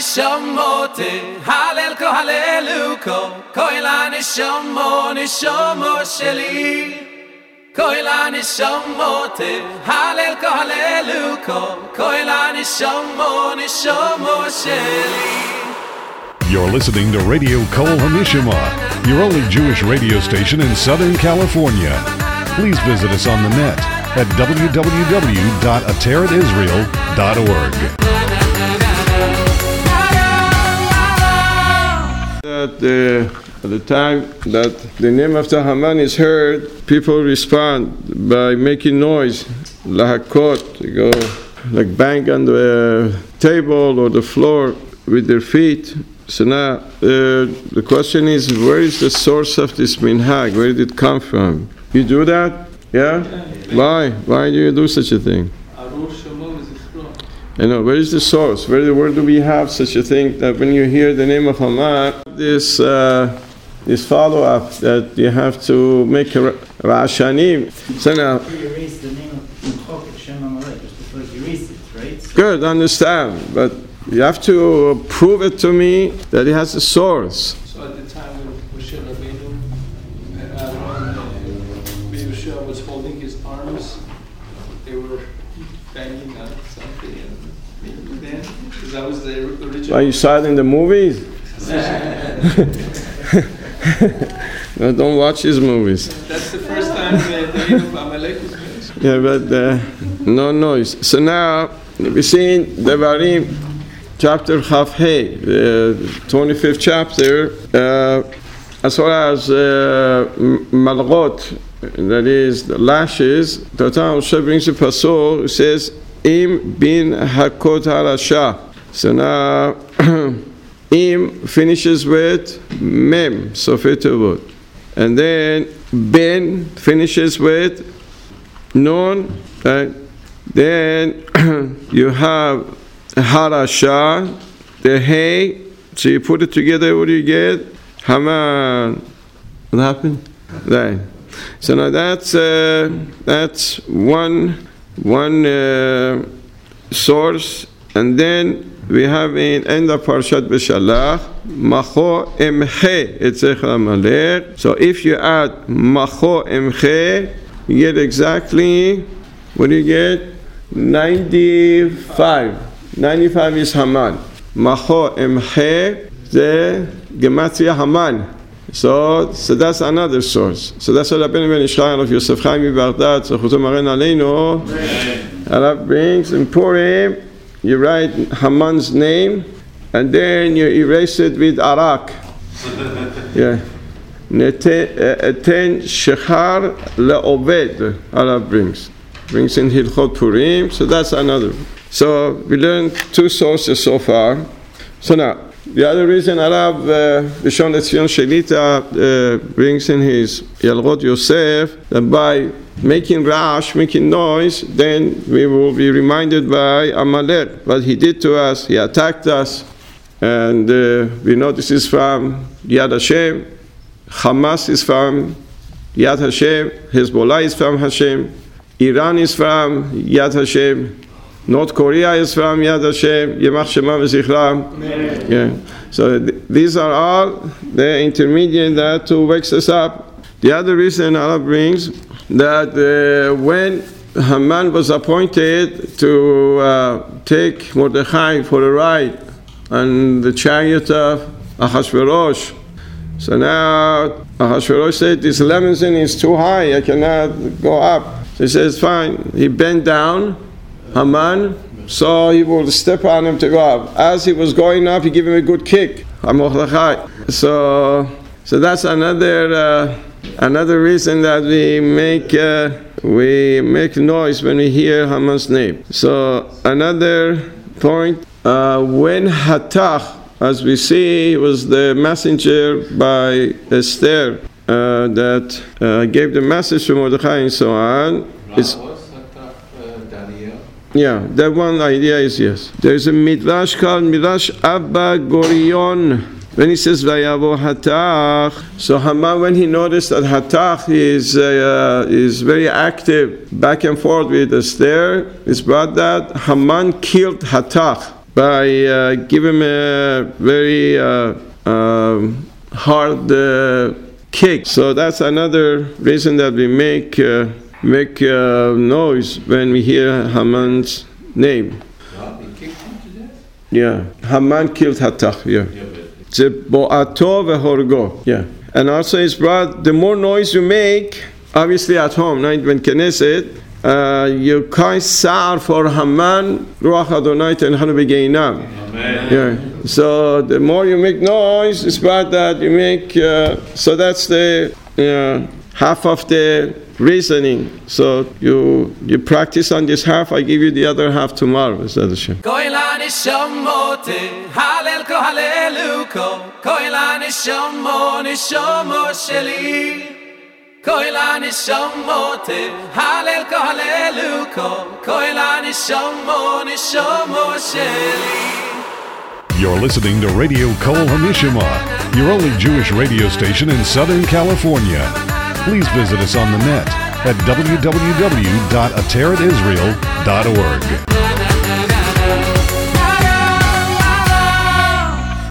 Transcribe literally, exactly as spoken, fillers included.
nishamote halel ko haleluko koila nishamo nishamo sheli koila nishamote halel ko haleluko koila nishamo nishamo sheli. You're listening to Radio Kol Hamishama, your only Jewish radio station in Southern California. Please visit us on the net at w w w dot ateret israel dot org. At the, at the time that the name of the Haman is heard, people respond by making noise, lahakot, they go like bang on the table or the floor with their feet. So now uh, the question is, where is the source of this minhag? Where did it come from? You do that? Yeah? Why? Why do you do such a thing? I know, where is the source? Where, where do we have such a thing that when you hear the name of Haman, this uh, this follow-up that you have to make a Rashanim. So now, you erase the name of Mchok Shem Amalek, just before you erase it, right? Good, understand, but you have to prove it to me that it has a source. So at the time when Moshe Rabbeinu and Aaron, Yehoshua was holding his arms, they were banging on something, and then, because that was the original. Why, you saw it in the movies? No, don't watch his movies. That's the first time the name of Amalek was mentioned. Yeah, but uh, no noise. So now, we see in Devarim, chapter Chaf Hey, the twenty-fifth chapter, uh, as far as uh, Malgot, that is the lashes, the time Moshe brings a pasuk, it says, Im bin hakot harasha. So now, Im finishes with Mem, Sofetavot. And then Ben finishes with Nun, right? Then you have Harasha, the Hey, so you put it together, what do you get? Haman. What happened? Right. So now that's uh, that's one one uh, source, and then we have in end of Parshat Beshalach, Macho Emche Etzech Amalek. So if you add Macho Emche, you get exactly, what do you get? ninety-five. ninety-five is Haman. Macho Emche, the Gematria Haman. So, so that's another source. So that's what Rabbeinu ben Ishchai of Yosef Chaim Baghdad, so Chuto Maren Aleinu, Allah brings in Purim, you write Haman's name, and then you erase it with Arak. Yeah. Eten Shechar Le'oved, Allah brings. Brings in Hilchot Purim, so that's another. So we learned two sources so far. So now, the other reason Arav Rishon LeZion Shelita uh, brings in his Yalchot Yosef, that by making rash, making noise, then we will be reminded by Amalek what he did to us. He attacked us, and uh, we know this is from Yad Hashem. Hamas is from Yad Hashem. Hezbollah is from Hashem. Iran is from Yad Hashem. North Korea is from Yad Hashem. Yemach Shema v'zichram. Yeah. So th- these are all the intermediate that to wakes us up. The other reason Allah brings that uh, when Haman was appointed to uh, take Mordechai for a ride on the chariot of Ahasuerus, so now Ahasuerus said, this limousine is too high, I cannot go up. So he says, fine. He bent down, Haman, so he will step on him to go up. As he was going up, he gave him a good kick. So, so that's another uh, another reason that we make uh, we make noise when we hear Haman's name. So another point, uh, when Hatach, as we see, was the messenger by Esther uh, that uh, gave the message to Mordechai and so on. It's, yeah, that one idea is yes. There's a midrash called Midrash Abba Gorion. When he says Vayavo Hatach, so Haman, when he noticed that Hatach is uh, is very active back and forth with Esther, it's brought that Haman killed Hatach. by uh, giving him a very uh, um, hard uh, kick. So that's another reason that we make uh, make uh, noise when we hear Haman's name. Well, they kicked him to death? Yeah, Haman killed Hattach. Yeah. Zeboato v'horgo. Yeah. And also it's brought, the more noise you make, obviously at home, right, when Knesset, uh, you cause sa'ar for Haman, Ruach Adonai tenchanu b'geinam. Amen. Yeah. So the more you make noise, it's bad that you make, uh, so that's the uh, half of the reasoning. So you you practice on this half, I give you the other half tomorrow. B'ezrat Hashem. Koila nishamote, halel ko haleluko. Koila nishamo, nishamo sheli. Koila nishamote, halel ko haleluko. Koila nishamo, nishamo sheli. You're listening to Radio Kol HaNishama, your only Jewish radio station in Southern California. Please visit us on the net at w w w dot ateret israel dot org.